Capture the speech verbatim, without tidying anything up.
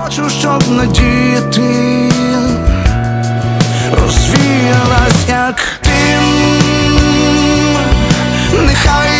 хочу, щоб надія ти розвіялась, як дим. Нехай